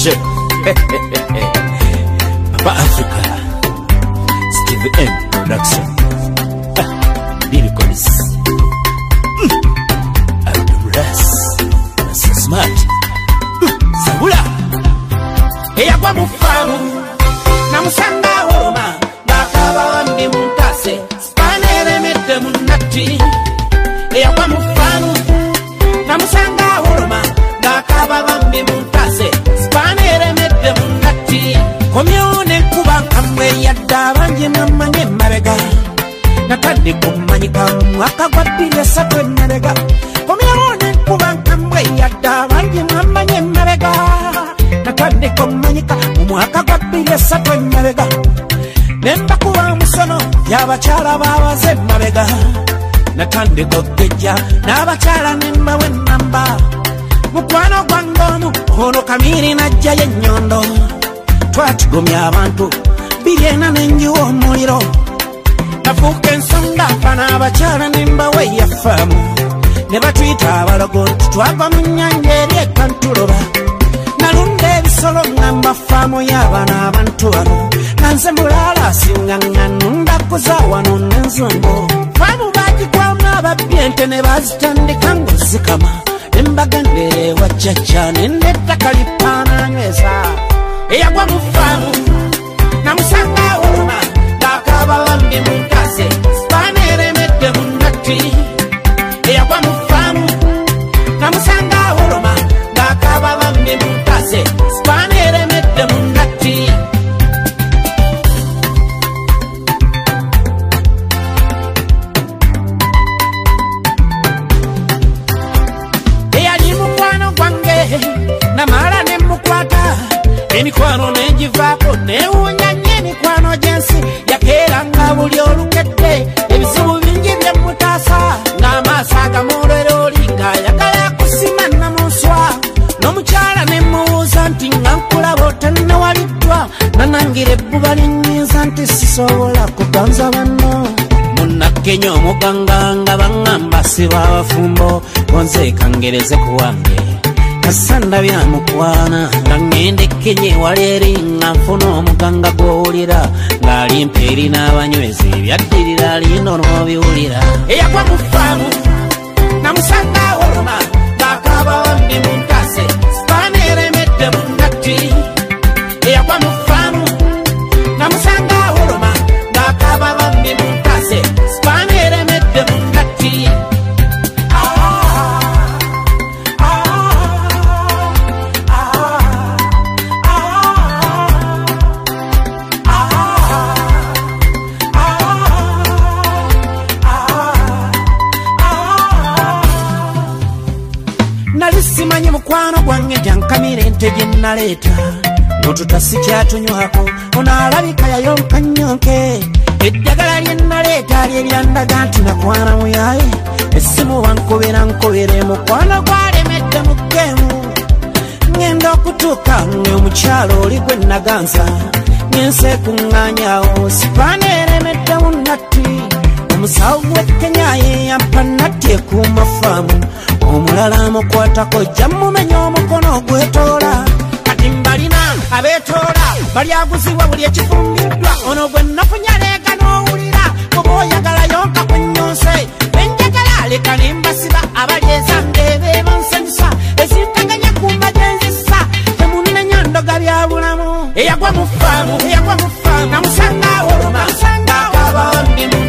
production. Papa Africa, Steve M production. Billy Collins. Abduras. So smart. Sabula. Eya kwa mufamu. Na musanga horoma. Bakaba wambi mutase. Spanere mette munati. Eya kwa mufamu. Na musanga horoma. Bakaba wambi mutase. Spanere mette munati. Komyone kuba kamwe yadda banji mamanye mabega. Natandi kumanyika mwaka kwa pile satwe mabega. Komyone kuba kamwe yadda banji mamanye mabega. Natandi kumanyika mwaka kwa pile satwe mabega. Nemba kuwa musono yabachala babaze mabega. Natandi kogeja nabachala nemba wenamba. Mukwano gwangomu ono kamiri najja yenyondo. Twatugumya abantu birena nenjuwa omuliro. Nafuuka ensonga fana abakyala nemba weyafamu. Ne batuyita abalogo nti twava mu nnyanja eri ekantuloba. Nalunda ebisolo ngamba faamu y'abaana abantu bano. Nanze mulaala asinga nnunda kuza wano n'enzongo. Faamu baagikwamu ababbi ente ne bazitandika ng'ozikama. Embagandere wa chacha nende ettaka lipaana nyweza. Eyagwa mu faamu namusanga horoma. Bakaba bambi munkase spaneremedde munnatti. Eyagwa mu faamu namusanga horoma. Bakaba bambi munkase spaneremedde munnatti. Eyali mukwano gwange namala ne mukwata. Emikwano negivaako newunya nnyo emikwano gyensi. Yakeeranga buli olukedde ebizibu bingi byemutaasa. Ng'amaaso agamolera oli ng'ayagala kusima namuswa. N'omukyala ne mubuuza nti nga nkulaba otannawaliddwa. Nanangira ebbuba linyiiza nti sisobola kuganza banno. Munnakenya omuganga nga baŋŋamba siba abafumbo. Gonze kangereze ku wange kasanda byamukwana. Nga ŋŋende Kenya ewali eri nga nfuna omuganga gw'owulira. Ng'alimpa eri n'abanywezi ebyaddirira alino n'obiwulira. Eyagwa mu faamu namusanga horoma. Bakaba bambi munkase spaneremedde munnatti. Eyagwa mu faamu namusanga horoma. Bakaba bambi munkase spaneremedde munnatti. Nalisimanyi mukwano gwange jankamira ente gye naleeta. N'otutasi kyatunywako ono alabika yayonka nnyonke. Eddagala lye naleeta lye lyandaga nti nakwana muyaye. Essimu bankubira mukwano gwalemedde mu ggeemu. Ngenda okutuuka ng'omukyalo oli gwe naganza. Ngense kuŋŋaanyaawo sipaneremedde mu nnatti. Omusawo w'e Kenya ye yampa nnatti ekuuma faamu. Omulala amukwatako jja mumenya omukono ogwetoola. Kati mbalina abeetoola balyaguzibwa buli ekifumbiddwa. Ono gwe nafunya leega n'owulira. Oba oyagala yonka ku nnyonse. Benjagala leka ne mbasiba abalyeza ndeebeeba nsanyusa. Ezintaganya kumba gye nzisa temunenya ndoga bya bulamu. Eyagwa mu faamu namusanga horoma. Bakaba bambi